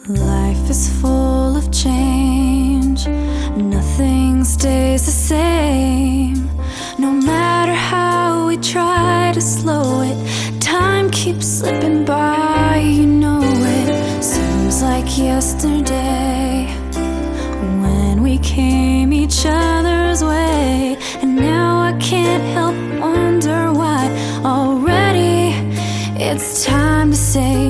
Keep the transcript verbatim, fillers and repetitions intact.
Life is full of change, nothing stays the same. No matter how we try to slow it, time keeps slipping by, you know it. Seems like yesterday when we came each other's way, and now I can't help wonder why already it's time to say